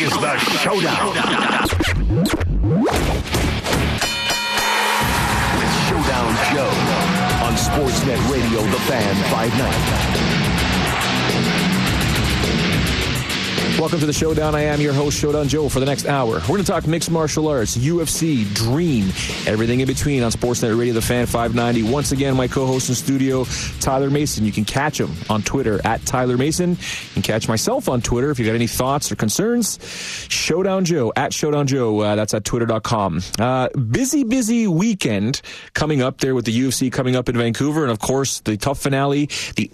is the Showdown. With Showdown Joe on Sportsnet Radio, The Fan 590. Welcome to the Showdown. I am your host, Showdown Joe, for the next hour. We're going to talk mixed martial arts, UFC, Dream, everything in between on Sportsnet Radio, The Fan 590. Once again, my co-host in studio, Tyler Mason. You can catch him on Twitter at Tyler Mason. You can catch myself on Twitter if you've got any thoughts or concerns. Showdown Joe, at Showdown Joe. That's at twitter.com. Busy weekend coming up there with the UFC coming up in Vancouver. And, of course, the tough finale, the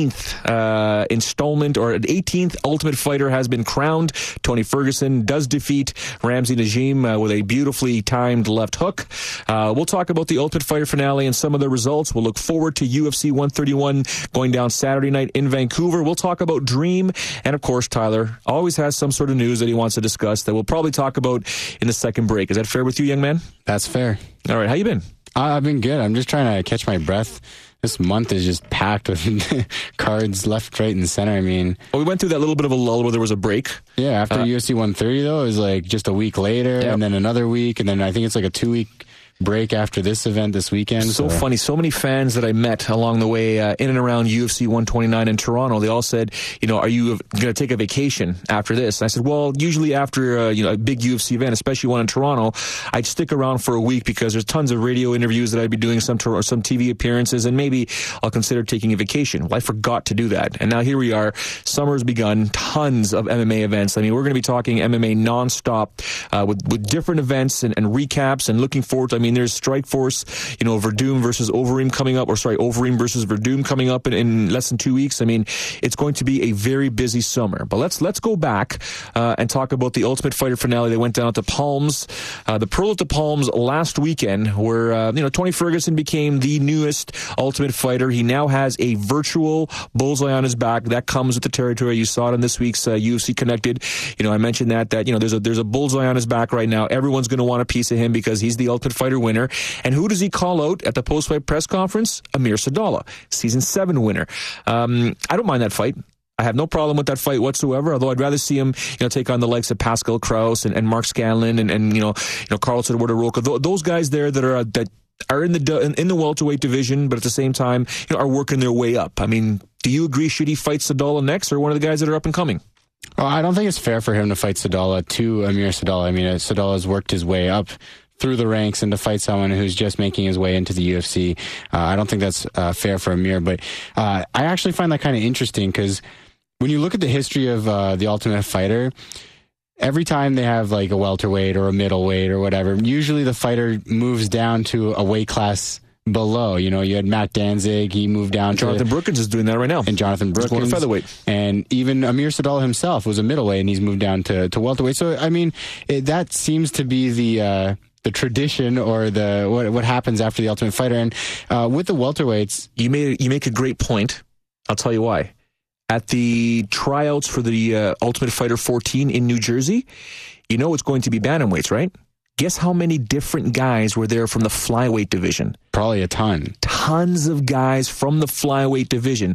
18th installment or 18th Ultimate Fighter has been crowned. Tony Ferguson does defeat Ramsey Najim with a beautifully timed left hook. We'll talk about the Ultimate Fighter finale and some of the results. We'll look forward to UFC 131 going down Saturday night in Vancouver. We'll talk about Dream. And, of course, Tyler always has some sort of news that he wants to discuss that we'll probably talk about in the second break. Is that fair with you, young man? That's fair. All right. How you been? I've been good. I'm just trying to catch my breath. This month is just packed with cards left, right, and center. I mean... Well, we went through that little bit of a lull where there was a break. Yeah, after UFC 130, though, it was like just a week later, and then another week, and then I think it's like a 2-week break after this event this weekend. So funny. So many fans that I met along the way in and around UFC 129 in Toronto, they all said, are you going to take a vacation after this? And I said, well, usually after a big UFC event, especially one in Toronto, I'd stick around for a week because there's tons of radio interviews that I'd be doing, some TV appearances, and maybe I'll consider taking a vacation. Well, I forgot to do that. And now here we are. Summer's begun. Tons of MMA events. I mean, we're going to be talking MMA nonstop with different events and recaps and looking forward to, there's Strikeforce, Verdum versus Overeem coming up, Overeem versus Verdum coming up in less than 2 weeks. It's going to be a very busy summer. But let's go back and talk about the Ultimate Fighter finale. They went down to Palms, the Pearl at the Palms last weekend, where Tony Ferguson became the newest Ultimate Fighter. He now has a virtual bullseye on his back. That comes with the territory. You saw it in this week's UFC Connected. I mentioned that there's a bullseye on his back right now. Everyone's going to want a piece of him because he's the Ultimate Fighter winner. And who does he call out at the post-fight press conference? Amir Sadollah, Season 7 winner. I don't mind that fight. I have no problem with that fight whatsoever, although I'd rather see him, take on the likes of Pascal Kraus and Mark Scanlon and Carlson Roca. Those guys there that are in the welterweight division, but at the same time, are working their way up. Do you agree should he fight Sadollah next or one of the guys that are up and coming? Well, I don't think it's fair for him to fight Sadollah to Amir Sadollah. Sadollah has worked his way up through the ranks and to fight someone who's just making his way into the UFC. I don't think that's fair for Amir, but I actually find that kind of interesting because when you look at the history of the Ultimate Fighter, every time they have like a welterweight or a middleweight or whatever, usually the fighter moves down to a weight class below. You had Matt Danzig, he moved down Jonathan Brookins is doing that right now. And Jonathan Brookins. He's going to featherweight. And even Amir Sadollah himself was a middleweight and he's moved down to welterweight. So, that seems to be the tradition or what happens after the Ultimate Fighter. And with the welterweights... You make a great point. I'll tell you why. At the tryouts for the Ultimate Fighter 14 in New Jersey, it's going to be bantamweights, right? Guess how many different guys were there from the flyweight division? Probably a ton. Tons of guys from the flyweight division.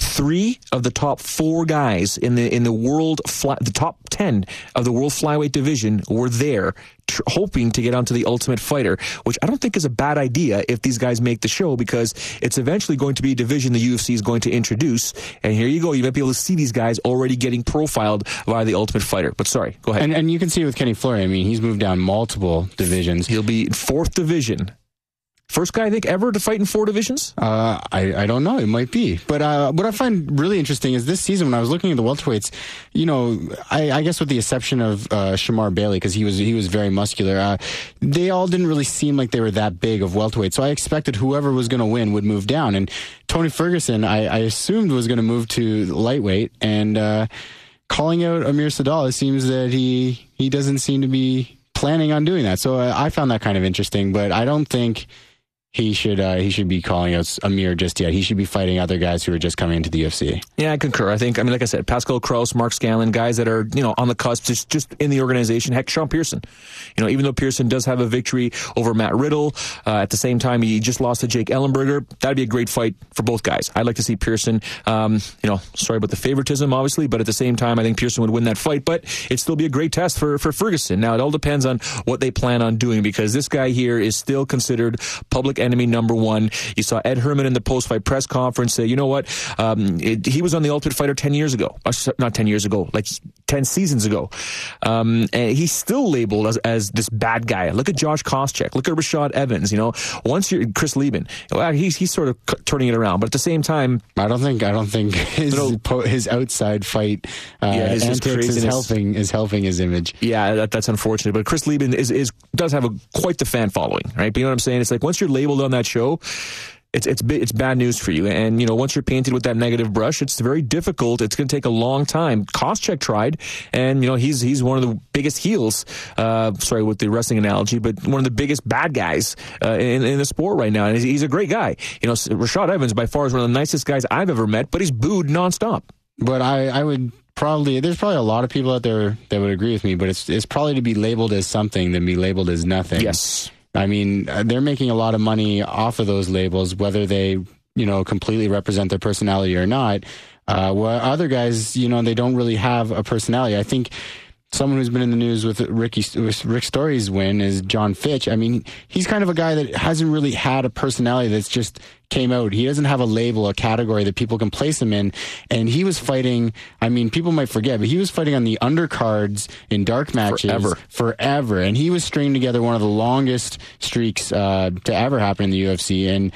3 of the top 4 guys in the world, the top 10 of the world flyweight division were there, hoping to get onto the Ultimate Fighter, which I don't think is a bad idea if these guys make the show, because it's eventually going to be a division the UFC is going to introduce. And here you go. You might be able to see these guys already getting profiled via the Ultimate Fighter. But sorry, go ahead. And you can see with Kenny Fleury, he's moved down multiple divisions. He'll be in 4th division. First guy, I think, ever to fight in 4 divisions? I don't know. It might be. But what I find really interesting is this season, when I was looking at the welterweights, I guess with the exception of Shamar Bailey, because he was very muscular, they all didn't really seem like they were that big of welterweight. So I expected whoever was going to win would move down. And Tony Ferguson, I assumed was going to move to lightweight. And calling out Amir Sadollah, seems that he doesn't seem to be planning on doing that. So I found that kind of interesting. But I don't think... he should be calling out Amir just yet. He should be fighting other guys who are just coming into the UFC. Yeah, I concur. I think, like I said, Pascal Kraus, Mark Scanlon, guys that are, on the cusp, just in the organization. Heck, Sean Pearson. Even though Pearson does have a victory over Matt Riddle, at the same time, he just lost to Jake Ellenberger. That'd be a great fight for both guys. I'd like to see Pearson, sorry about the favoritism, obviously, but at the same time, I think Pearson would win that fight, but it'd still be a great test for Ferguson. Now, it all depends on what they plan on doing, because this guy here is still considered public enemy number one. You saw Ed Herman in the post-fight press conference say, he was on The Ultimate Fighter 10 years ago. Not 10 years ago, like 10 seasons ago. And he's still labeled as this bad guy. Look at Josh Koscheck. Look at Rashad Evans. Once you're Chris Lieben, he's sort of turning it around. But at the same time, I don't think his outside fight antics is helping his image. Yeah, that's unfortunate. But Chris Lieben does have quite the fan following, right? But you know what I'm saying? It's like once you're labeled on that show, it's bad news for you. And, once you're painted with that negative brush, it's very difficult. It's going to take a long time. Koscheck tried, and, he's one of the biggest heels, sorry with the wrestling analogy, but one of the biggest bad guys in the sport right now. And he's a great guy. Rashad Evans, by far, is one of the nicest guys I've ever met, but he's booed nonstop. But I would there's probably a lot of people out there that would agree with me, but it's probably to be labeled as something than be labeled as nothing. Yes. I mean, they're making a lot of money off of those labels, whether they, completely represent their personality or not. Well, other guys, they don't really have a personality. I think someone who's been in the news with Rick Story's win is John Fitch. I mean, he's kind of a guy that hasn't really had a personality that's just came out. He doesn't have a label, a category that people can place him in. And he was fighting, people might forget, but he was fighting on the undercards in dark matches forever. And he was stringing together one of the longest streaks to ever happen in the UFC. And,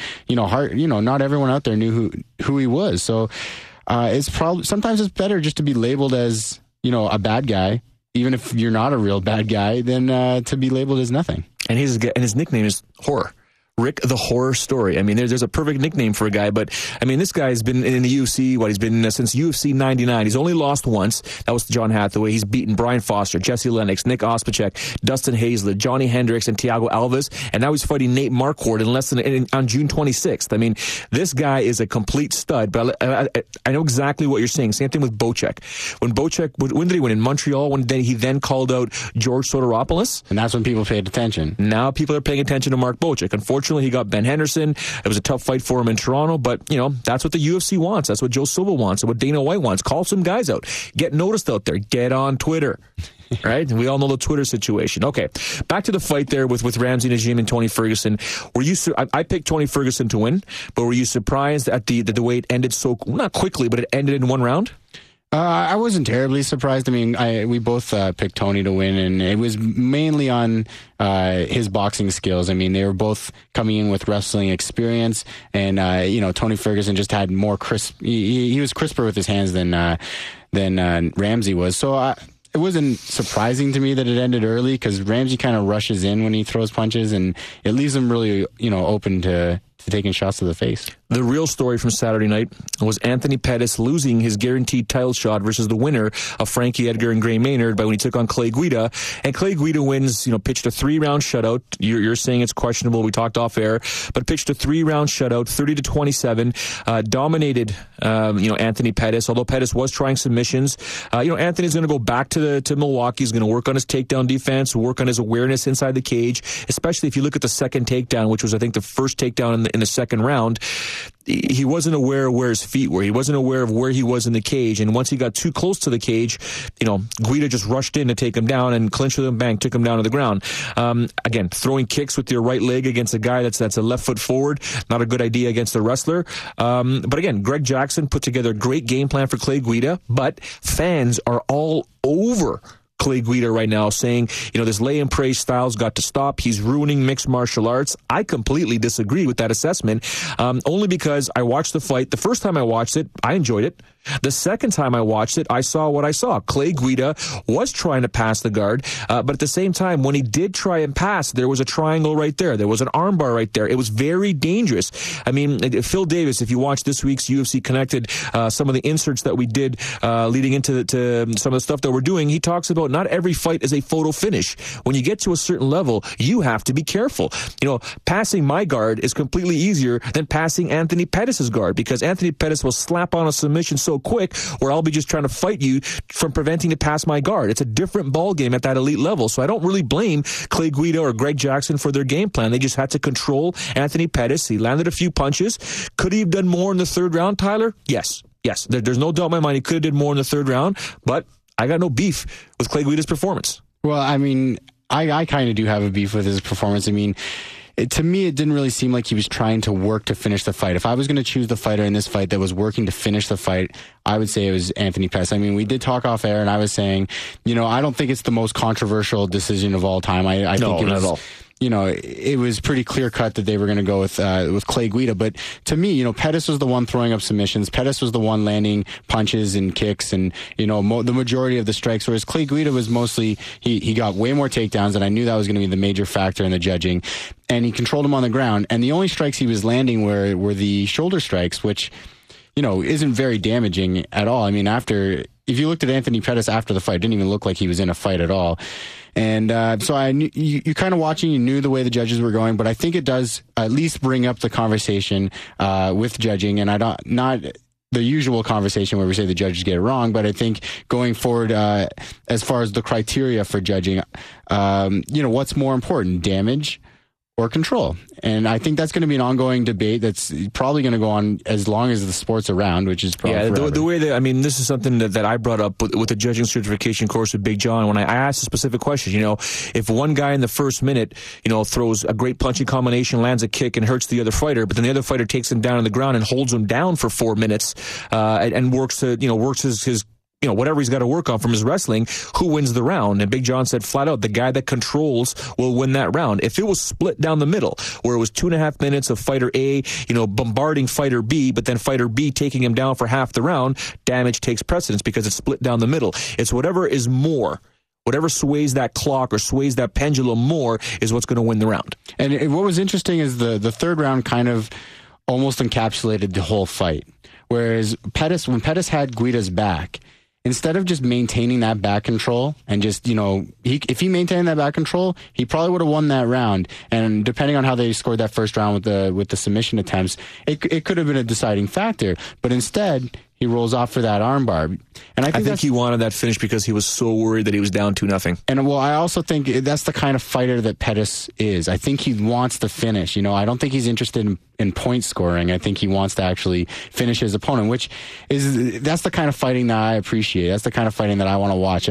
not everyone out there knew who he was. So it's probably sometimes it's better just to be labeled as, a bad guy, even if you're not a real bad guy, than to be labeled as nothing. And his nickname is Horror. Rick the Horror Story. I mean, there's a perfect nickname for a guy, but this guy's been in the UFC, he's been since UFC 99. He's only lost once. That was to John Hathaway. He's beaten Brian Foster, Jesse Lennox, Nick Ospacek, Dustin Hazlett, Johnny Hendricks, and Thiago Alves. And now he's fighting Nate Marquardt on June 26th. This guy is a complete stud, but I know exactly what you're saying. Same thing with Bocek. When did he win? In Montreal, when he then called out George Sotiropoulos. And that's when people paid attention. Now people are paying attention to Mark Bocek. Unfortunately, he got Ben Henderson. It was a tough fight for him in Toronto, but, that's what the UFC wants. That's what Joe Silva wants and what Dana White wants. Call some guys out. Get noticed out there. Get on Twitter. Right? We all know the Twitter situation. Okay. Back to the fight there with Ramsey Najim and Tony Ferguson. I picked Tony Ferguson to win, but were you surprised at the way it ended so, not quickly, but it ended in one round? I wasn't terribly surprised. We both picked Tony to win, and it was mainly on his boxing skills. They were both coming in with wrestling experience, and Tony Ferguson just had more crisp. He was crisper with his hands than Ramsey was. So it wasn't surprising to me that it ended early, because Ramsey kind of rushes in when he throws punches, and it leaves him really open to taking shots to the face. The real story from Saturday night was Anthony Pettis losing his guaranteed title shot versus the winner of Frankie Edgar and Gray Maynard when he took on Clay Guida. And Clay Guida wins, pitched a 3-round shutout. You're saying it's questionable. We talked off air, but pitched a 3-round shutout, 30-27, dominated, Anthony Pettis, although Pettis was trying submissions. Anthony's going to go back to Milwaukee. He's going to work on his takedown defense, work on his awareness inside the cage, especially if you look at the second takedown, which was, I think, the first takedown in the second round. He wasn't aware of where his feet were. He wasn't aware of where he was in the cage. And once he got too close to the cage, Guida just rushed in to take him down and clinched with him, bang, took him down to the ground. Again, throwing kicks with your right leg against a guy that's a left foot forward, not a good idea against a wrestler. But again, Greg Jackson put together a great game plan for Clay Guida, but fans are all over Clay Guida right now, saying, this lay and pray style's got to stop. He's ruining mixed martial arts. I completely disagree with that assessment, only because I watched the fight. The first time I watched it, I enjoyed it. The second time I watched it, I saw what I saw. Clay Guida was trying to pass the guard, but at the same time, when he did try and pass, there was a triangle right there. There was an armbar right there. It was very dangerous. I mean, Phil Davis, if you watch this week's UFC Connected, some of the inserts that we did leading into some of the stuff that we're doing, he talks about not every fight is a photo finish. When you get to a certain level, you have to be careful. You know, passing my guard is completely easier than passing Anthony Pettis' guard, because Anthony Pettis will slap on a submission so quick where I'll be just trying to fight you from preventing to pass my guard. It's a different ball game at that elite level. So I don't really blame Clay Guida or Greg Jackson for their game plan. They just had to control Anthony Pettis. He landed a few punches. Could he have done more in the third round, Tyler? Yes. There's no doubt in my mind he could have did more in the third round, but I got no beef with Clay Guida's performance. Well, I mean, I kind of do have a beef with his performance. I mean, to me, it didn't really seem like he was trying to work to finish the fight. If I was going to choose the fighter in this fight that was working to finish the fight, I would say it was Anthony Pettis. I mean, we did talk off air, and I was saying, I don't think it's the most controversial decision of all time. I think it was, not at all. It was pretty clear cut that they were going to go with Clay Guida. But to me, Pettis was the one throwing up submissions. Pettis was the one landing punches and kicks and, the majority of the strikes. Whereas Clay Guida was mostly, he got way more takedowns, and I knew that was going to be the major factor in the judging. And he controlled him on the ground. And the only strikes he was landing were the shoulder strikes, which, isn't very damaging at all. I mean, if you looked at Anthony Pettis after the fight, it didn't even look like he was in a fight at all. And so I knew, you kind of watching, you knew the way the judges were going, but I think it does at least bring up the conversation with judging, and not the usual conversation where we say the judges get it wrong, but I think going forward, as far as the criteria for judging, what's more important, damage or control? And I think that's going to be an ongoing debate that's probably going to go on as long as the sport's around, which is probably the way that, this is something that I brought up with the judging certification course with Big John when I asked a specific question. If one guy in the first minute, throws a great punching combination, lands a kick and hurts the other fighter, but then the other fighter takes him down on the ground and holds him down for 4 minutes, and works his whatever he's got to work on from his wrestling, who wins the round? And Big John said flat out, the guy that controls will win that round. If it was split down the middle, where it was 2.5 minutes of fighter A, bombarding fighter B, but then fighter B taking him down for half the round, damage takes precedence because it's split down the middle. It's whatever is more. Whatever sways that clock or sways that pendulum more is what's going to win the round. And what was interesting is the third round kind of almost encapsulated the whole fight. Whereas when Pettis had Guida's back, instead of just maintaining that back control and just, if he maintained that back control, he probably would have won that round. And depending on how they scored that first round with the submission attempts, it could have been a deciding factor. But instead, he rolls off for that armbar. And I think he wanted that finish because he was so worried that he was down 2-0. And I also think that's the kind of fighter that Pettis is. I think he wants to finish. I don't think he's interested in point scoring. I think he wants to actually finish his opponent, that's the kind of fighting that I appreciate. That's the kind of fighting that I want to watch.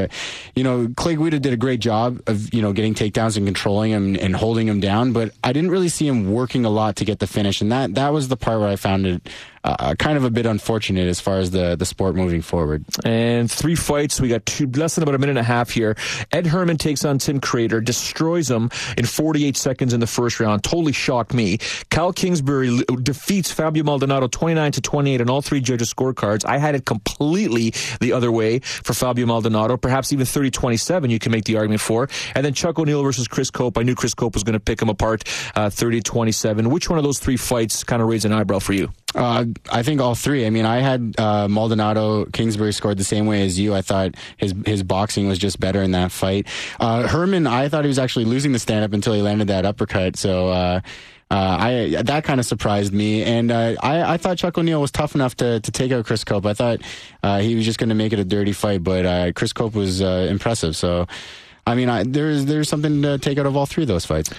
Clay Guida did a great job of, getting takedowns and controlling him and holding him down, but I didn't really see him working a lot to get the finish. And that was the part where I found it kind of a bit unfortunate as far as the sport moving forward. And 3 fights. We got less than about a minute and a half here. Ed Herman takes on Tim Crater, destroys him in 48 seconds in the first round. Totally shocked me. Cal Kingsbury defeats Fabio Maldonado 29-28 on all 3 judges' scorecards. I had it completely the other way for Fabio Maldonado, perhaps even 30-27 you can make the argument for. And then Chuck O'Neal versus Chris Cope. I knew Chris Cope was going to pick him apart 30-27. Which one of those 3 fights kind of raised an eyebrow for you? I think all 3. I had Maldonado, Kingsbury scored the same way as you. I thought his boxing was just better in that fight. Herman, I thought he was actually losing the stand-up until he landed that uppercut. So that kind of surprised me. And I thought Chuck O'Neal was tough enough to take out Chris Cope. I thought he was just going to make it a dirty fight, but Chris Cope was impressive. So, there's something to take out of all 3 of those fights.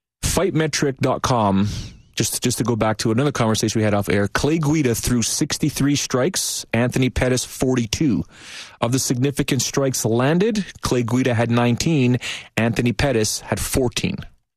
Fightmetric.com. Just to go back to another conversation we had off air, Clay Guida threw 63 strikes, Anthony Pettis 42. Of the significant strikes landed, Clay Guida had 19, Anthony Pettis had 14.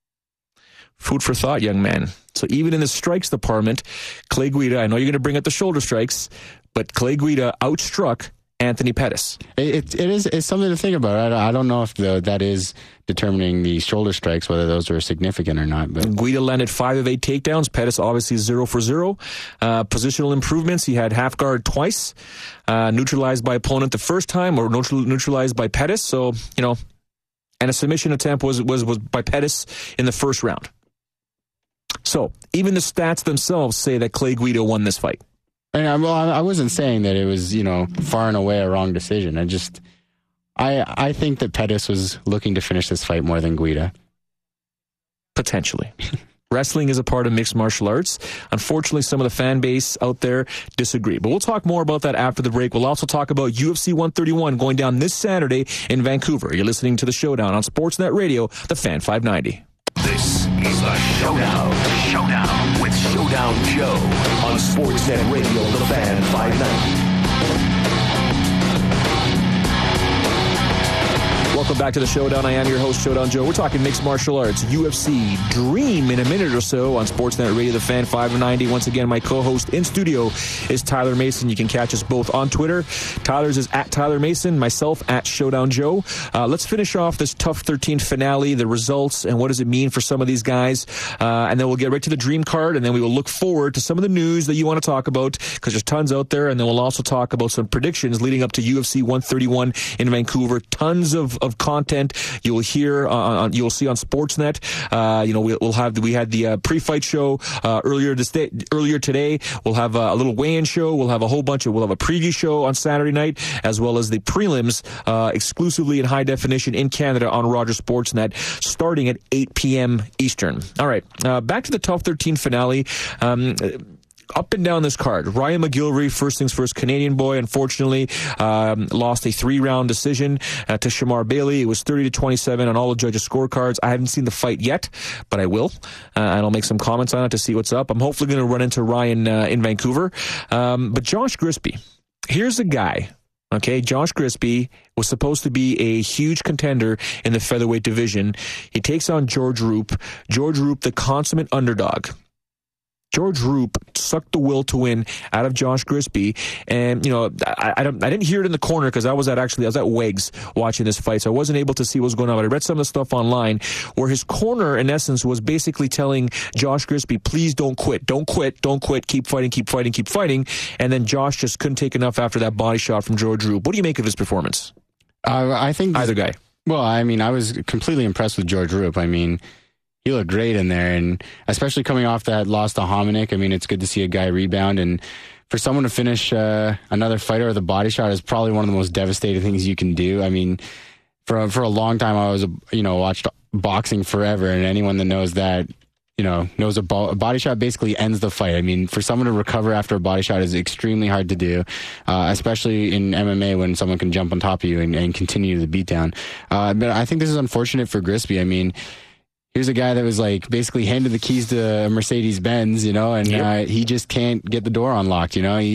Food for thought, young man. So even in the strikes department, Clay Guida, I know you're going to bring up the shoulder strikes, but Clay Guida outstruck Anthony Pettis. It's something to think about. I don't know if that is determining the shoulder strikes, whether those are significant or not. But Guida landed 5 of 8 takedowns. Pettis obviously 0 for 0. Positional improvements. He had half guard twice, neutralized by opponent the first time, or neutralized by Pettis. So, and a submission attempt was by Pettis in the first round. So even the stats themselves say that Clay Guida won this fight. And I wasn't saying that it was, far and away a wrong decision. I think that Pettis was looking to finish this fight more than Guida. Potentially. Wrestling is a part of mixed martial arts. Unfortunately, some of the fan base out there disagree. But we'll talk more about that after the break. We'll also talk about UFC 131 going down this Saturday in Vancouver. You're listening to The Showdown on Sportsnet Radio, The Fan 590. This is The Showdown. Showdown with Showdown Joe on Sportsnet Radio, The Fan 590. Welcome back to The Showdown. I am your host, Showdown Joe. We're talking mixed martial arts, UFC, Dream in a minute or so on Sportsnet Radio, The Fan 590. Once again, my co-host in studio is Tyler Mason. You can catch us both on Twitter. Tyler's is at Tyler Mason, myself at Showdown Joe. Let's finish off this TUF 13 finale, the results, and what does it mean for some of these guys. And then we'll get right to the Dream card, and then we will look forward to some of the news that you want to talk about, because there's tons out there. And then we'll also talk about some predictions leading up to UFC 131 in Vancouver. Tons of content you will hear you will see on Sportsnet. We had the pre-fight show earlier today. We'll have a little weigh-in show. We'll have a preview show on Saturday night, as well as the prelims exclusively in high definition in Canada on Rogers Sportsnet, starting at 8 p.m. Eastern. All right, back to the TUF 13 finale. Up and down this card, Ryan McGilvery, first things first, Canadian boy, unfortunately, lost a 3-round decision to Shamar Bailey. It was 30-27 on all the judges' scorecards. I haven't seen the fight yet, but I will, and I'll make some comments on it to see what's up. I'm hopefully going to run into Ryan in Vancouver. But Josh Grispi, here's a guy. Okay, Josh Grispi was supposed to be a huge contender in the featherweight division. He takes on George Roop. George Roop, the consummate underdog. George Roop sucked the will to win out of Josh Grispi, and I didn't hear it in the corner because I was at Wegs watching this fight, so I wasn't able to see what was going on. But I read some of the stuff online where his corner, in essence, was basically telling Josh Grispi, "Please don't quit, keep fighting." And then Josh just couldn't take enough after that body shot from George Roop. What do you make of his performance? I think either guy. Well, I was completely impressed with George Roop. He looked great in there, and especially coming off that loss to Hominick, it's good to see a guy rebound. And for someone to finish another fighter with a body shot is probably one of the most devastating things you can do. For a long time, I was watched boxing forever, and anyone that knows that, knows a body shot basically ends the fight. For someone to recover after a body shot is extremely hard to do, especially in MMA when someone can jump on top of you and continue the beatdown. But I think this is unfortunate for Grispi. Here's a guy that was basically handed the keys to a Mercedes-Benz, and he just can't get the door unlocked,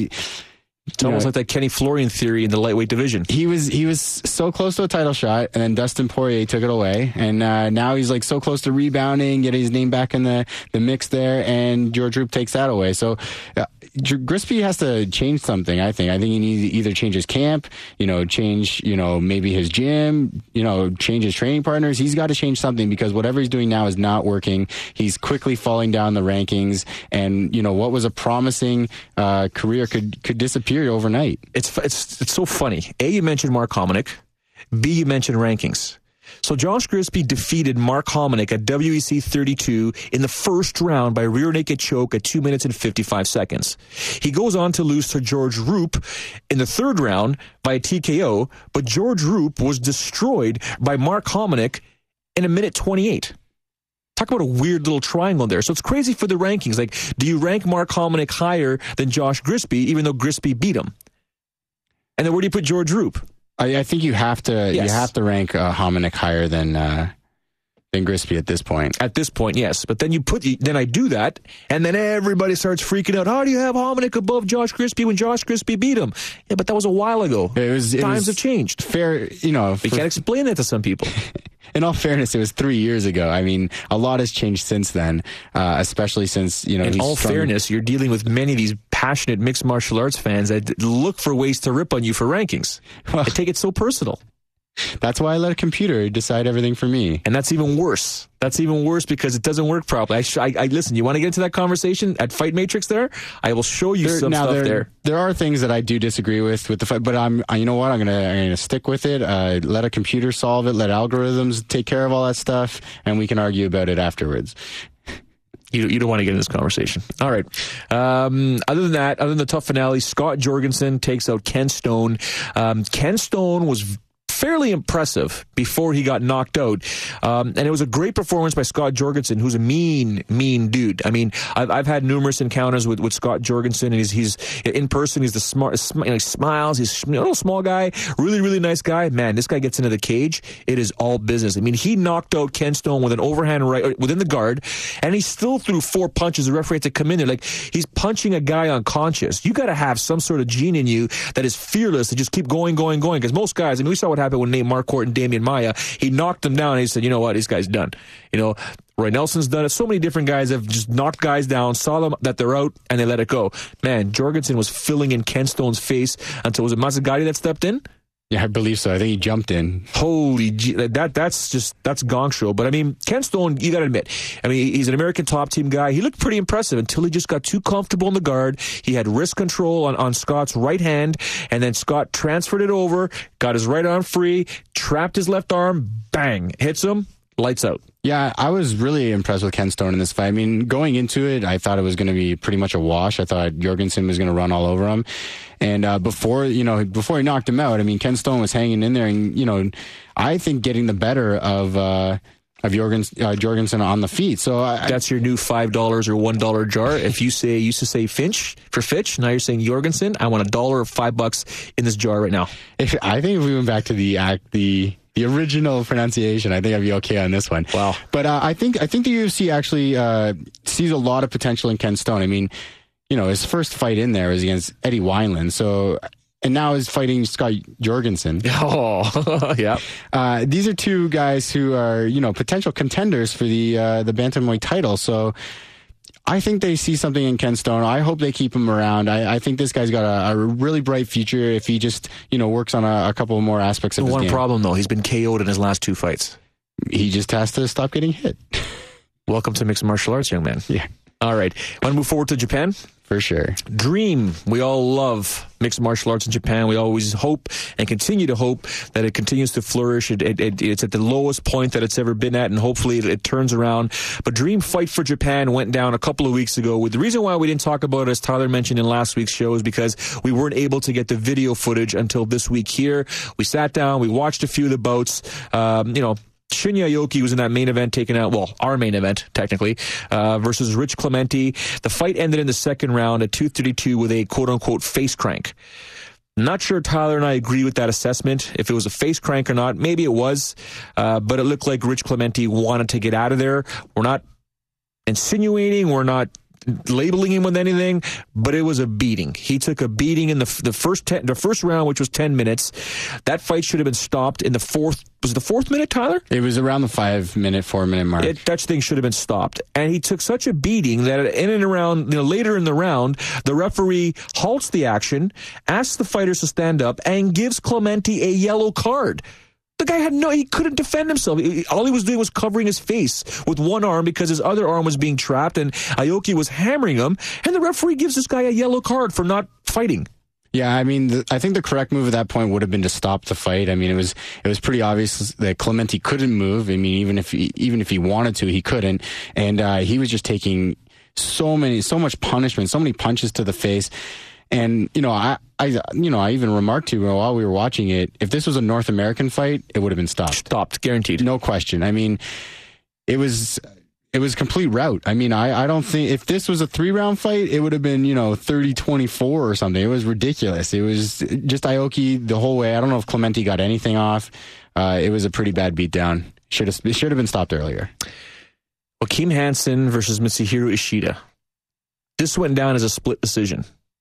It's almost like that Kenny Florian theory in the lightweight division. He was so close to a title shot, and then Dustin Poirier took it away, and now he's so close to rebounding, getting his name back in the mix there, and George Roop takes that away. So Grispi has to change something, I think. I think he needs to either change his camp, change, maybe his gym, change his training partners. He's got to change something because whatever he's doing now is not working. He's quickly falling down the rankings, and, what was a promising career could disappear overnight. It's so funny. A, you mentioned Mark Hominick. B, you mentioned rankings. So Josh Grispi defeated Mark Hominick at WEC 32 in the first round by rear naked choke at 2 minutes and 55 seconds. He goes on to lose to George Roop in the third round by a TKO, but George Roop was destroyed by Mark Hominick in a minute 28. Talk about a weird little triangle there. So it's crazy for the rankings. Do you rank Mark Hominick higher than Josh Grispi, even though Grispi beat him? And then where do you put George Roop? I think you have to. Yes. You have to rank Hominick higher than Grispi at this point. At this point, yes. But then then I do that, and then everybody starts freaking out. How do you have Hominick above Josh Grispi when Josh Grispi beat him? Yeah, but that was a while ago. Times have changed. Fair, You can't explain that to some people. in all fairness, it was 3 years ago. I mean, a lot has changed since then, especially since, In all fairness, you're dealing with many of these passionate mixed martial arts fans that look for ways to rip on you for rankings. They take it so personal. That's why I let a computer decide everything for me. And that's even worse. That's even worse because it doesn't work properly. I listen, you want to get into that conversation at Fight Matrix there? I will show you some stuff there. There are things that I do disagree with the fight, but you know what? I'm gonna stick with it. Let a computer solve it. Let algorithms take care of all that stuff, and we can argue about it afterwards. You don't want to get in this conversation. All right. Other than the tough finale, Scott Jorgensen takes out Ken Stone. Ken Stone was fairly impressive before he got knocked out. And it was a great performance by Scott Jorgensen, who's a mean dude. I mean, I've had numerous encounters with Scott Jorgensen, and he's in person, he's the smartest, he smiles, he's a little small guy, really, really nice guy. Man, this guy gets into the cage, it is all business. I mean, he knocked out Ken Stone with an overhand right within the guard, and he still threw 4 punches. The referee had to come in there. Like, he's punching a guy unconscious. You got to have some sort of gene in you that is fearless to just keep going. Because most guys, I mean, we saw what happened with Nate Marquardt and Damian Maia. He knocked them down and he said, you know what, this guy's done. You know, Roy Nelson's done it. So many different guys have just knocked guys down, saw them that they're out, and they let it go. Man, Jorgensen was filling in Ken Stone's face until, was it Mazzagatti that stepped in? Yeah, I believe so. I think he jumped in. Holy gee, that's gong show. But I mean, Ken Stone, you got to admit, I mean, he's an American top team guy. He looked pretty impressive until he just got too comfortable in the guard. He had wrist control on Scott's right hand, and then Scott transferred it over, got his right arm free, trapped his left arm, bang, hits him, lights out. Yeah, I was really impressed with Ken Stone in this fight. I mean, going into it, I thought it was going to be pretty much a wash. I thought Jorgensen was going to run all over him. And before he knocked him out, I mean, Ken Stone was hanging in there, and I think getting the better of Jorgensen on the feet. So that's your new $5 or $1 jar. If you used to say Finch for Fitch, now you're saying Jorgensen. I want $1 or $5 in this jar right now. I think if we went back to the original pronunciation, I think I'd be okay on this one. Wow. But I think the UFC actually sees a lot of potential in Ken Stone. I mean, his first fight in there was against Eddie Wineland. So, and now he's fighting Scott Jorgensen. Oh, yeah. These are two guys who are, potential contenders for the bantamweight title. So I think they see something in Ken Stone. I hope they keep him around. I think this guy's got a really bright future if he just, works on a couple more aspects of his game. One problem, though. He's been KO'd in his last 2 fights. He just has to stop getting hit. Welcome to mixed martial arts, young man. Yeah. All right. Want to move forward to Japan? For sure. Dream. We all love mixed martial arts in Japan. We always hope and continue to hope that it continues to flourish. It's at the lowest point that it's ever been at, and hopefully it turns around. But Dream Fight for Japan went down a couple of weeks ago. The reason why we didn't talk about it, as Tyler mentioned in last week's show, is because we weren't able to get the video footage until this week here. We sat down, we watched a few of the bouts. Shinya Aoki was in that main event, taking out, our main event, technically, versus Rich Clemente. The fight ended in the second round at 2:32 with a quote-unquote face crank. Not sure Tyler and I agree with that assessment. If it was a face crank or not, maybe it was, but it looked like Rich Clemente wanted to get out of there. We're not insinuating, we're not labeling him with anything, but it was a beating. He took a beating in the first round, which was 10 minutes. That fight should have been stopped in the fourth. Was it the 4th minute, Tyler? It was around the 4 minute mark. That thing should have been stopped. And he took such a beating that in and around, later in the round, the referee halts the action, asks the fighters to stand up, and gives Clemente a yellow card. The guy he couldn't defend himself. All he was doing was covering his face with one arm because his other arm was being trapped, and Aoki was hammering him, and the referee gives this guy a yellow card for not fighting. Yeah, I mean, I think the correct move at that point would have been to stop the fight. I mean, it was pretty obvious that Clemente couldn't move. I mean, even if he wanted to, he couldn't, and he was just taking so much punishment, so many punches to the face. And, I even remarked to you while we were watching it, if this was a North American fight, it would have been stopped. Stopped, guaranteed. No question. I mean, it was complete rout. I mean, I don't think, if this was a 3-round fight, it would have been, 30-24 or something. It was ridiculous. It was just Aoki the whole way. I don't know if Clemente got anything off. It was a pretty bad beatdown. It should have been stopped earlier. Joaquim Hansen versus Mitsuhiro Ishida. This went down as a split decision.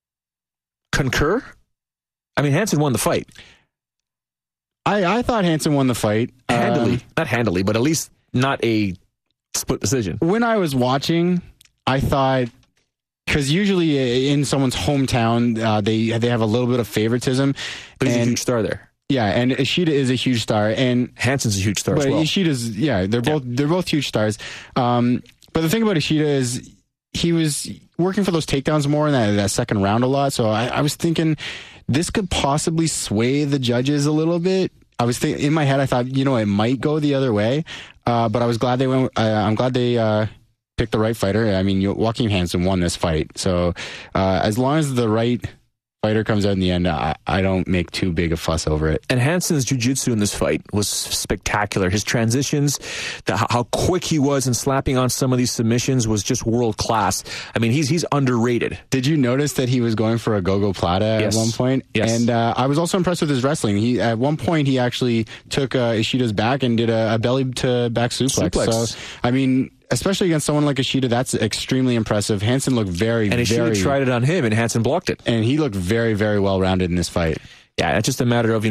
Concur? I mean, Hansen won the fight. I thought Hansen won the fight. Handily. not handily, but at least not a split decision. When I was watching, I thought, because usually in someone's hometown, they have a little bit of favoritism. But he's a huge star there. Yeah, and Ishida is a huge star, and Hansen's a huge star as well. Ishida's, they're both huge stars. But the thing about Ishida is he was working for those takedowns more in that second round a lot. So I was thinking this could possibly sway the judges a little bit. I was in my head, I thought, it might go the other way. But I was glad they went. I'm glad they picked the right fighter. I mean, Joachim Hansen won this fight, so as long as the right fighter comes out in the end, I don't make too big a fuss over it. And Hansen's jiu-jitsu in this fight was spectacular. His transitions, how quick he was in slapping on some of these submissions was just world class. I mean, he's underrated. Did you notice that he was going for a Gogo Plata at one point? Yes. And I was also impressed with his wrestling. At one point, he actually took Ishida's back and did a belly to back suplex. So, I mean, especially against someone like Ishida, that's extremely impressive. Hansen looked very, and Ishida tried it on him, and Hansen blocked it. And he looked very, very well-rounded in this fight. Yeah, it's just a matter of,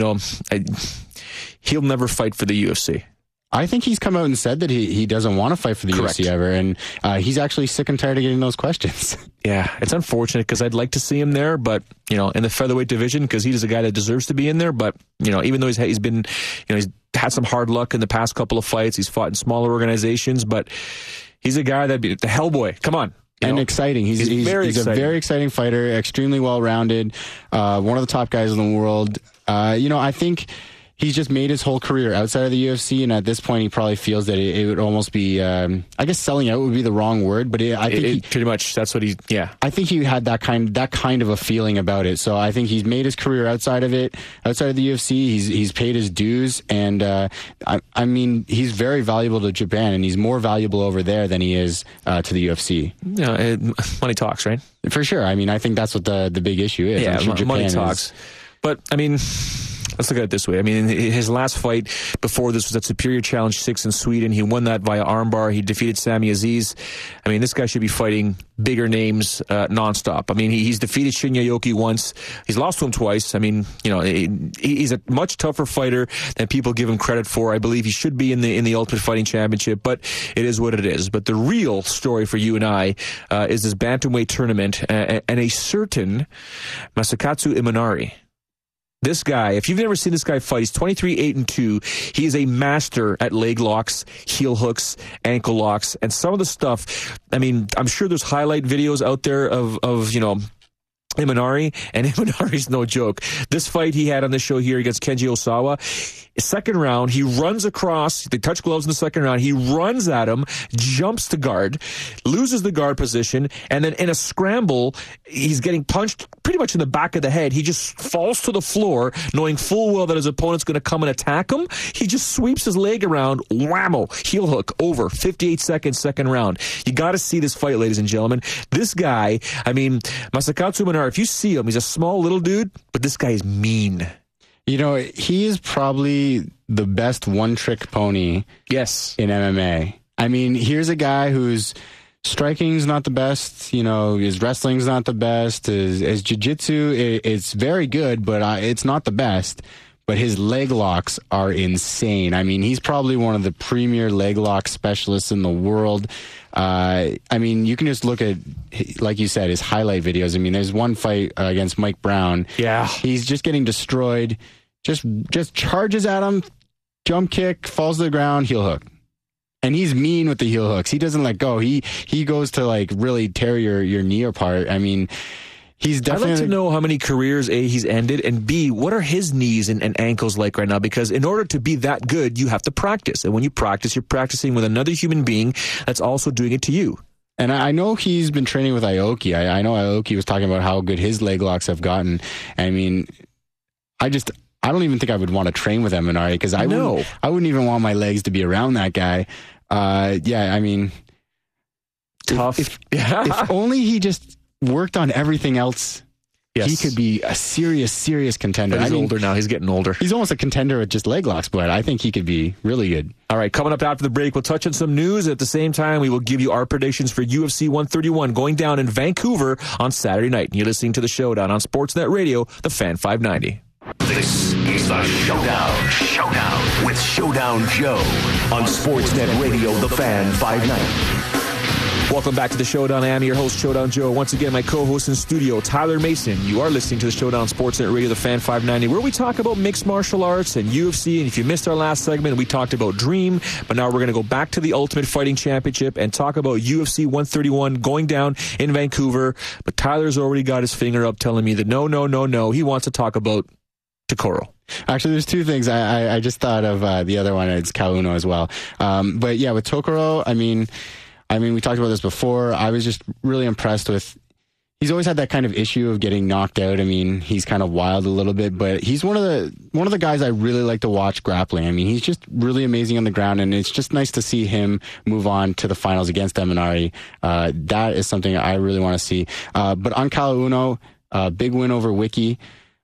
he'll never fight for the UFC. I think he's come out and said that he doesn't want to fight for the UFC ever, and he's actually sick and tired of getting those questions. Yeah, it's unfortunate because I'd like to see him there, but, in the featherweight division, because he's a guy that deserves to be in there, but, even though he's been, he's had some hard luck in the past couple of fights, he's fought in smaller organizations, but he's a guy the Hellboy, come on. And exciting. He's a very exciting fighter, extremely well-rounded, one of the top guys in the world. I think he's just made his whole career outside of the UFC, and at this point, he probably feels that it would almost be, I guess selling out would be the wrong word, but I think pretty much that's what I think he had that kind of a feeling about it. So I think he's made his career outside of the UFC. He's paid his dues, and I mean, he's very valuable to Japan, and he's more valuable over there than he is to the UFC. Money talks, right? For sure. I mean, I think that's what the big issue is. Yeah, sure money talks. But I mean, let's look at it this way. I mean, his last fight before this was at Superior Challenge 6 in Sweden. He won that via armbar. He defeated Sami Aziz. I mean, this guy should be fighting bigger names nonstop. I mean, he's defeated Shinya Aoki once. He's lost to him twice. I mean, he's a much tougher fighter than people give him credit for. I believe he should be in the Ultimate Fighting Championship, but it is what it is. But the real story for you and I is this bantamweight tournament and a certain Masakatsu Imanari. This guy, if you've never seen this guy fight, he's 23-8-2. He is a master at leg locks, heel hooks, ankle locks, and some of the stuff. I mean, I'm sure there's highlight videos out there of Imanari, and Imanari's no joke. This fight he had on this show here against Kenji Osawa, second round, he runs across, they touch gloves in the second round, he runs at him, jumps to guard, loses the guard position, and then in a scramble, he's getting punched pretty much in the back of the head. He just falls to the floor, knowing full well that his opponent's going to come and attack him. He just sweeps his leg around, whammo, heel hook, over, 58 seconds, second round. You got to see this fight, ladies and gentlemen. This guy, I mean, Masakatsu Imanari, if you see him, he's a small little dude, but this guy is mean. He is probably the best one-trick pony in MMA. I mean, here's a guy whose striking's not the best, his wrestling's not the best, his jiu-jitsu, it's very good, but it's not the best. But his leg locks are insane. I mean, he's probably one of the premier leg lock specialists in the world. I mean, you can just look at, like you said, his highlight videos. I mean, there's one fight against Mike Brown. Yeah. He's just getting destroyed. Just charges at him, jump kick, falls to the ground, heel hook. And he's mean with the heel hooks. He doesn't let go. He goes to really tear your knee apart. I mean, he's definitely... I'd like to know how many careers, A, he's ended, and B, what are his knees and ankles like right now? Because in order to be that good, you have to practice. And when you practice, you're practicing with another human being that's also doing it to you. And I know he's been training with Aoki. I know Aoki was talking about how good his leg locks have gotten. I mean, I don't even think I would want to train with Imanari because I wouldn't even want my legs to be around that guy. I mean, tough. If only he just worked on everything else, he could be a serious contender. But he's older now. He's getting older. He's almost a contender with just leg locks, but I think he could be really good. All right, coming up after the break, we'll touch on some news. At the same time, we will give you our predictions for UFC 131 going down in Vancouver on Saturday night. And you're listening to The Showdown on Sportsnet Radio, the Fan 590. This is The Showdown. with Showdown Joe on Sportsnet Radio, The Fan 590. Welcome back to the Showdown. I am your host, Showdown Joe. Once again, my co-host in studio, Tyler Mason. You are listening to the Showdown Sportsnet Radio, The Fan 590, where we talk about mixed martial arts and UFC. And if you missed our last segment, we talked about Dream. But now we're going to go back to the Ultimate Fighting Championship and talk about UFC 131 going down in Vancouver. But Tyler's already got his finger up telling me that no. He wants to talk about Tokoro. Actually, there's two things. I just thought of the other one. It's Caol Uno as well. But yeah, with Tokoro, I mean, we talked about this before. I was just really impressed with. He's always had that kind of issue of getting knocked out. I mean, he's kind of wild a little bit, but he's one of the guys I really like to watch grappling. I mean, he's just really amazing on the ground, and it's just nice to see him move on to the finals against Eminari. That is something I really want to see. But on Caol Uno, big win over Wiki.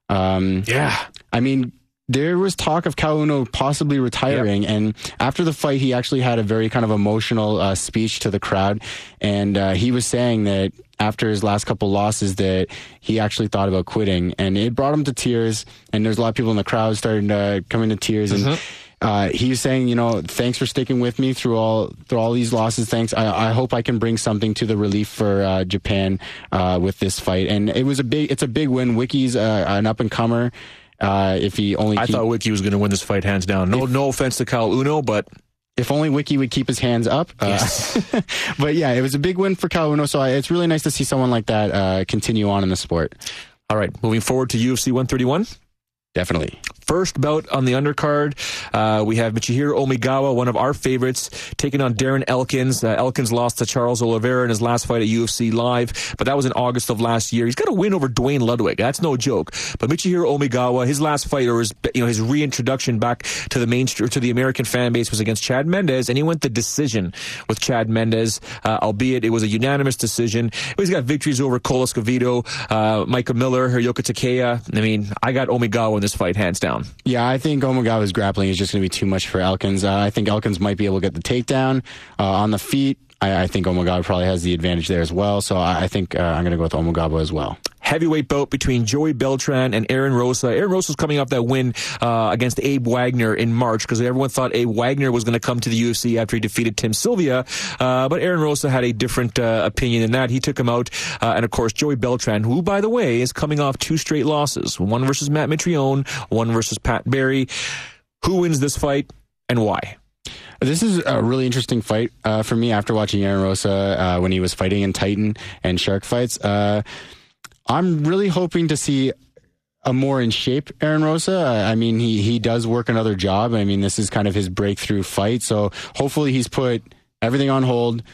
Yeah. I mean, there was talk of Caol Uno possibly retiring, and after the fight, he actually had a very kind of emotional speech to the crowd, and he was saying that after his last couple losses that he actually thought about quitting, and it brought him to tears, and there's a lot of people in the crowd starting to come into tears, and he was saying, you know, thanks for sticking with me through all these losses. Thanks. I hope I can bring something to the relief for Japan with this fight, and it's a big win. Wiki's an up and comer. If he only I thought Wiki was going to win this fight hands down. No offense to Caol Uno, but if only Wiki would keep his hands up. Yes. But yeah, it was a big win for Caol Uno, so it's really nice to see someone like that continue on in the sport. All right, moving forward to UFC 131. Definitely. First bout on the undercard, we have Michihiro Omigawa, one of our favorites, taking on Darren Elkins. Elkins lost to Charles Oliveira in his last fight at UFC Live, but that was in August of last year. He's got a win over Dwayne Ludwig. That's no joke. But Michihiro Omigawa, his last fight, or his reintroduction back to the mainstream, to the American fan base, was against Chad Mendes, and he went the decision with Chad Mendes, albeit it was a unanimous decision. But he's got victories over Cole Escovedo, Micah Miller, Hiroki Takeya. I mean, I got Omigawa in this fight, hands down. Yeah, I think Omigawa's grappling is just going to be too much for Elkins. I think Elkins might be able to get the takedown on the feet. I think Omigawa probably has the advantage there as well. So I think I'm going to go with Omigawa as well. Heavyweight bout between Joey Beltran and Aaron Rosa. Aaron Rosa's coming off that win against Abe Wagner in March, because everyone thought Abe Wagner was going to come to the UFC after he defeated Tim Sylvia. But Aaron Rosa had a different opinion than that. He took him out. And of course, Joey Beltran, who, by the way, is coming off 2 straight losses. One versus Matt Mitrione, one versus Pat Barry. Who wins this fight and why? This is a really interesting fight for me after watching Aaron Rosa when he was fighting in Titan and Shark fights. I'm really hoping to see a more in shape Aaron Rosa. I mean, he does work another job. I mean, this is kind of his breakthrough fight. So hopefully he's put everything on hold,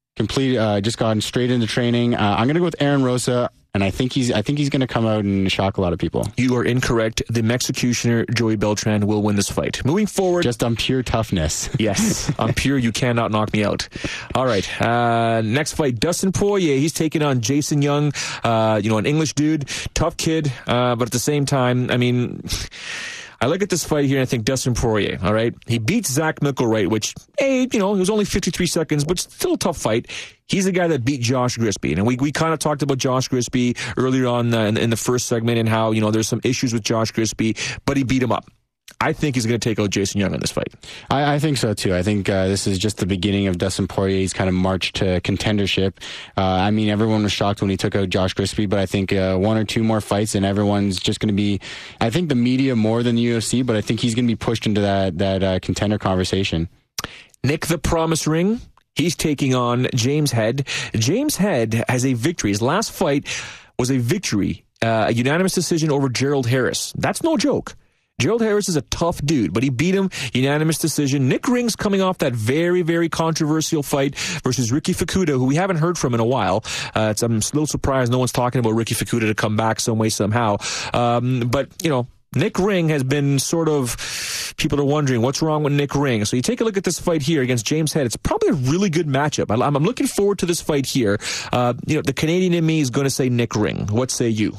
just gone straight into training. I'm going to go with Aaron Rosa. And I think he's going to come out and shock a lot of people. You are incorrect. The Mexicutioner, Joey Beltran, will win this fight. Moving forward. Just on pure toughness. Yes. On pure, you cannot knock me out. All right. Next fight, Dustin Poirier. He's taking on Jason Young, an English dude, tough kid. But at the same time, I mean, I look at this fight here and I think Dustin Poirier, all right? He beats Zach Mickelwright, which, it was only 53 seconds, but still a tough fight. He's the guy that beat Josh Grisby. And we kind of talked about Josh Grisby earlier on in the first segment and how, there's some issues with Josh Grisby, but he beat him up. I think he's going to take out Jason Young in this fight. I think so, too. I think this is just the beginning of Dustin Poirier's kind of march to contendership. I mean, everyone was shocked when he took out Josh Grisby, but I think 1 or 2 more fights and everyone's just going to be, I think the media more than the UFC, but I think he's going to be pushed into that contender conversation. Nick the Promise Ring. He's taking on James Head. James Head has a victory. His last fight was a victory, a unanimous decision over Gerald Harris. That's no joke. Gerald Harris is a tough dude, but he beat him, unanimous decision. Nick Ring's coming off that very, very controversial fight versus Ricky Fukuda, who we haven't heard from in a while. I'm a little surprised no one's talking about Ricky Fukuda to come back some way, somehow. But Nick Ring has been sort of, people are wondering what's wrong with Nick Ring. So you take a look at this fight here against James Head. It's probably a really good matchup. I'm looking forward to this fight here. The Canadian in me is going to say Nick Ring. What say you?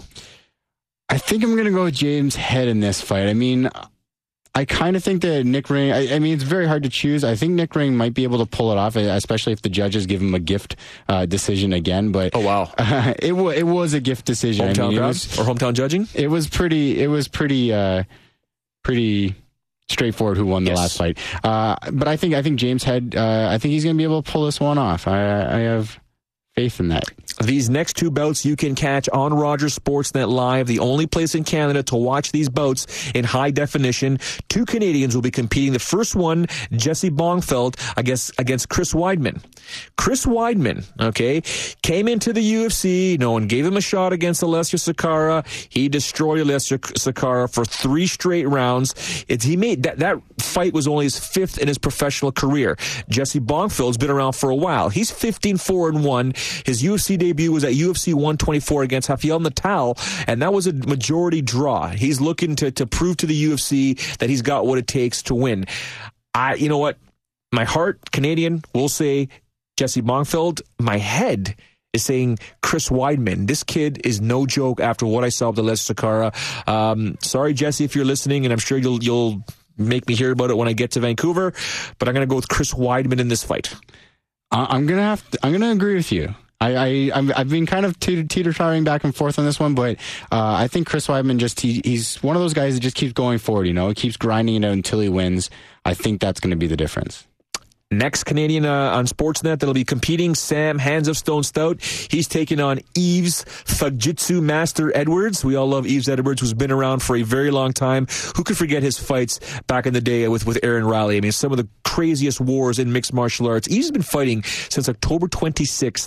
I think I'm going to go with James Head in this fight. I mean, I kind of think that Nick Ring, I mean, it's very hard to choose. I think Nick Ring might be able to pull it off, especially if the judges give him a gift decision again. But oh wow, it was a gift decision. Hometown crowd or hometown judging? It was pretty straightforward who won the last fight. But I think James Head, I think he's going to be able to pull this one off. I have faith in that. These next two bouts you can catch on Rogers Sportsnet Live, the only place in Canada to watch these bouts in high definition. Two Canadians will be competing. The first one, Jesse Bongfeldt against Chris Weidman. Chris Weidman, okay, came into the UFC. No one gave him a shot against Alessio Sakara. He destroyed Alessio Sakara for 3 straight rounds. He made that fight was only his 5th in his professional career. Jesse Bongfeldt's been around for a while. He's 15-4-1. His UFC debut was at UFC 124 against Rafael Natal, and that was a majority draw. He's looking to prove to the UFC that he's got what it takes to win. You know what? My heart, Canadian, will say Jesse Bongfeldt. My head is saying Chris Weidman. This kid is no joke after what I saw with Alessio Sakara. Sorry, Jesse, if you're listening, and I'm sure you'll make me hear about it when I get to Vancouver, but I'm going to go with Chris Weidman in this fight. I'm gonna agree with you. I've been kind of teeter-tottering back and forth on this one, but I think Chris Weidman he's one of those guys that just keeps going forward. He keeps grinding it out until he wins. I think that's going to be the difference. Next Canadian on Sportsnet that'll be competing, Sam Hands of Stone Stout. He's taking on Yves Fujitsu Master Edwards. We all love Yves Edwards, who's been around for a very long time. Who could forget his fights back in the day with Aaron Riley? I mean, some of the craziest wars in mixed martial arts. Yves has been fighting since October 26th,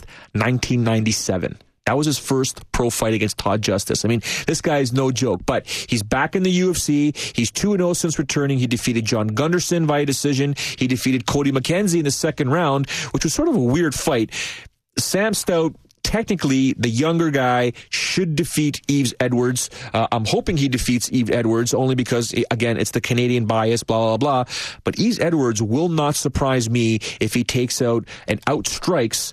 1997. That was his first pro fight against Todd Justice. I mean, this guy is no joke, but he's back in the UFC. He's 2-0 since returning. He defeated John Gunderson via decision. He defeated Cody McKenzie in the second round, which was sort of a weird fight. Sam Stout, technically, the younger guy, should defeat Yves Edwards. I'm hoping he defeats Yves Edwards only because, again, it's the Canadian bias, blah, blah, blah. But Yves Edwards will not surprise me if he takes out and outstrikes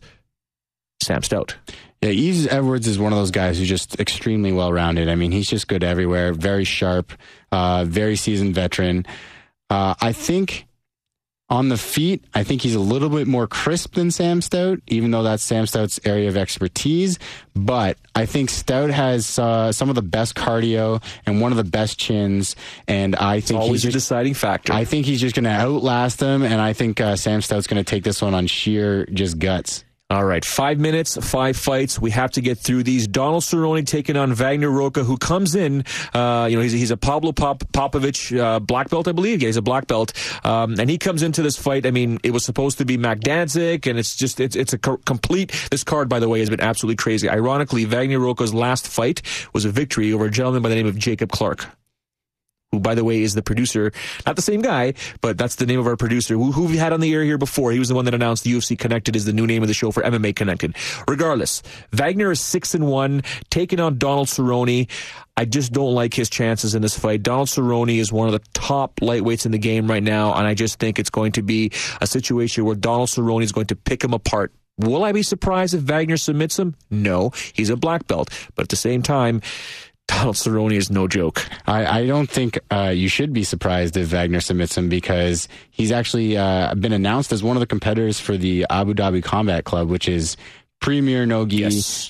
Sam Stout. Yeah, Yves Edwards is one of those guys who's just extremely well-rounded. I mean, he's just good everywhere, very sharp, very seasoned veteran. I think on the feet, I think he's a little bit more crisp than Sam Stout, even though that's Sam Stout's area of expertise. But I think Stout has some of the best cardio and one of the best chins, and I think it's always a deciding factor. I think he's just going to outlast him, and I think Sam Stout's going to take this one on sheer just guts. All right, 5 minutes, 5 fights. We have to get through these. Donald Cerrone taking on Wagner Roca, who comes in. He's a Pablo Popovich black belt, I believe. Yeah, he's a black belt, and he comes into this fight. I mean, it was supposed to be Mac Danzig, and it's a complete. This card, by the way, has been absolutely crazy. Ironically, Wagner Roca's last fight was a victory over a gentleman by the name of Jacob Clark, who, by the way, is the producer, not the same guy, but that's the name of our producer, who we had on the air here before. He was the one that announced UFC Connected is the new name of the show for MMA Connected. Regardless, Wagner is 6-1, taking on Donald Cerrone. I just don't like his chances in this fight. Donald Cerrone is one of the top lightweights in the game right now, and I just think it's going to be a situation where Donald Cerrone is going to pick him apart. Will I be surprised if Wagner submits him? No, he's a black belt, but at the same time, Donald Cerrone is no joke. I don't think you should be surprised if Wagner submits him, because he's actually been announced as one of the competitors for the Abu Dhabi Combat Club, which is premier no-gi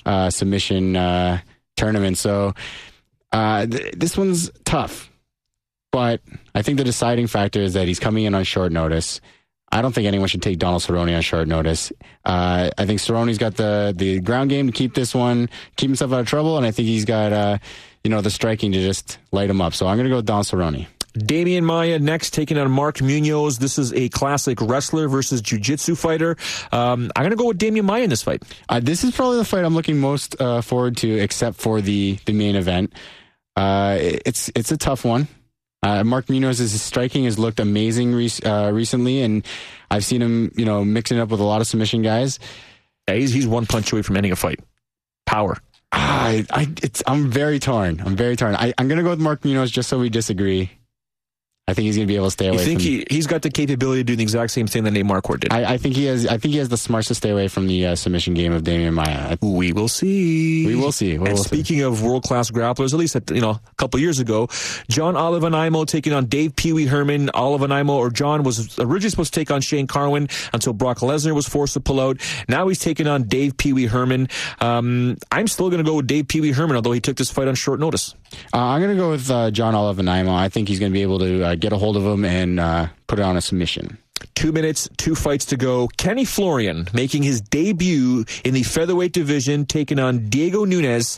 submission tournament. So this one's tough. But I think the deciding factor is that he's coming in on short notice. I don't think anyone should take Donald Cerrone on short notice. I think Cerrone's got the ground game to keep this one, keep himself out of trouble, and I think he's got the striking to just light him up. So I'm going to go with Donald Cerrone. Damian Maia next, taking on Mark Munoz. This is a classic wrestler versus jiu-jitsu fighter. I'm going to go with Damian Maia in this fight. This is probably the fight I'm looking most forward to, except for the main event. It's a tough one. Mark Munoz's striking has looked amazing recently, and I've seen him, mixing it up with a lot of submission guys. Yeah, he's one punch away from ending a fight. Power. I'm very torn. I'm going to go with Mark Munoz just so we disagree. I think he's going to be able to stay away. You think he's got the capability to do the exact same thing that Nate Marquardt did? I think he has. I think he has the smarts to stay away from the submission game of Damian Maia. We will see. We will see. Speaking of world-class grapplers, at least a couple years ago, John Olivenaimo taking on Dave Pee-wee Herman. John was originally supposed to take on Shane Carwin until Brock Lesnar was forced to pull out. Now he's taking on Dave Pee-wee Herman. I'm still going to go with Dave Pee-wee Herman, although he took this fight on short notice. I'm going to go with John Oliver Nanaimo. I think he's going to be able to get a hold of him and put it on a submission. 2 minutes, 2 fights to go. Kenny Florian making his debut in the featherweight division, taking on Diego Nunes.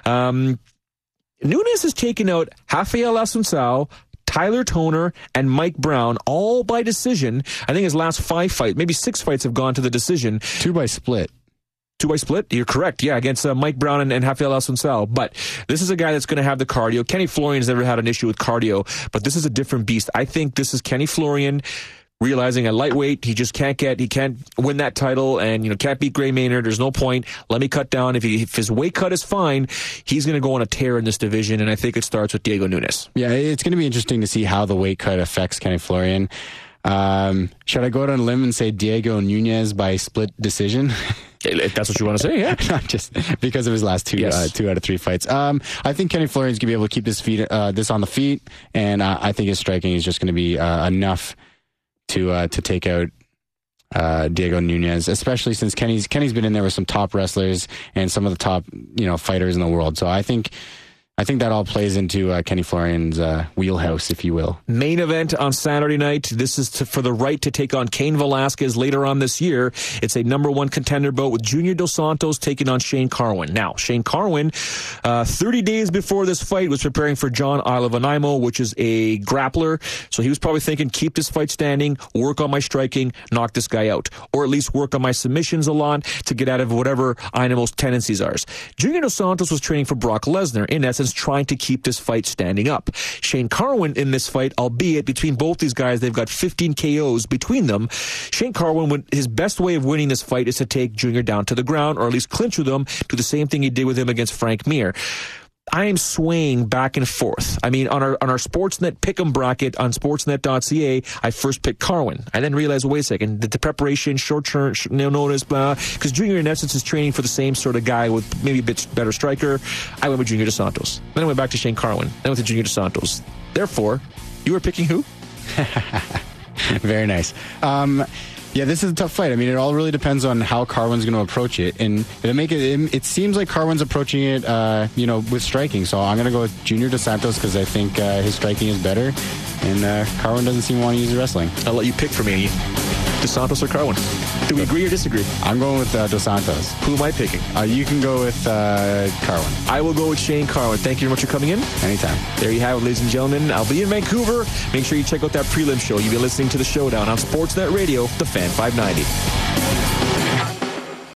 Nunes has taken out Rafael Assunção, Tyler Toner, and Mike Brown, all by decision. I think his last 5 fights, maybe 6 fights have gone to the decision. 2 by split. 2 by split? You're correct. Yeah, against Mike Brown and Rafael Assunção. But this is a guy that's going to have the cardio. Kenny Florian's never had an issue with cardio, but this is a different beast. I think this is Kenny Florian realizing at lightweight, he can't win that title and, can't beat Gray Maynard. There's no point. Let me cut down. If his weight cut is fine, he's going to go on a tear in this division, and I think it starts with Diego Nunes. Yeah, it's going to be interesting to see how the weight cut affects Kenny Florian. Should I go out on a limb and say Diego Nunes by split decision? If that's what you want to say, yeah. Not just because of his last 2 out of 3 fights. I think Kenny Florian's going to be able to keep this on the feet, and I think his striking is just going to be enough to take out Diego Nunes, especially since Kenny's been in there with some top wrestlers and some of the top fighters in the world. So I think that all plays into Kenny Florian's wheelhouse, if you will. Main event on Saturday night. This is for the right to take on Cain Velasquez later on this year. It's a number 1 contender bout with Junior Dos Santos taking on Shane Carwin. Now, Shane Carwin, 30 days before this fight, was preparing for John Oliver Nanaimo, which is a grappler. So he was probably thinking, keep this fight standing, work on my striking, knock this guy out. Or at least work on my submissions a lot to get out of whatever Nanaimo's tendencies are. Junior Dos Santos was training for Brock Lesnar, in essence, trying to keep this fight standing up. Shane Carwin in this fight, albeit between both these guys, they've got 15 KOs between them. Shane Carwin, his best way of winning this fight is to take Junior down to the ground, or at least clinch with him, do the same thing he did with him against Frank Mir. I am swaying back and forth. I mean, on our Sportsnet pick'em bracket on sportsnet.ca, I first picked Carwin. I then realized, wait a second, the preparation, short-term notice, because Junior in essence is training for the same sort of guy with maybe a bit better striker. I went with Junior Dos Santos. Then I went back to Shane Carwin. Then I went to Junior Dos Santos. Therefore, you were picking who? Very nice. Yeah, this is a tough fight. I mean, it all really depends on how Carwin's going to approach it, and it seems like Carwin's approaching it, with striking. So I'm going to go with Junior Dos Santos because I think his striking is better, and Carwin doesn't seem to want to use the wrestling. I'll let you pick for me. Dos Santos or Carwin? Do we agree or disagree? I'm going with Dos Santos. Who am I picking? You can go with Carwin. I will go with Shane Carwin. Thank you very much for coming in. Anytime. There you have it, ladies and gentlemen. I'll be in Vancouver. Make sure you check out that prelim show. You'll be listening to The Showdown on Sportsnet Radio, The Fan 590.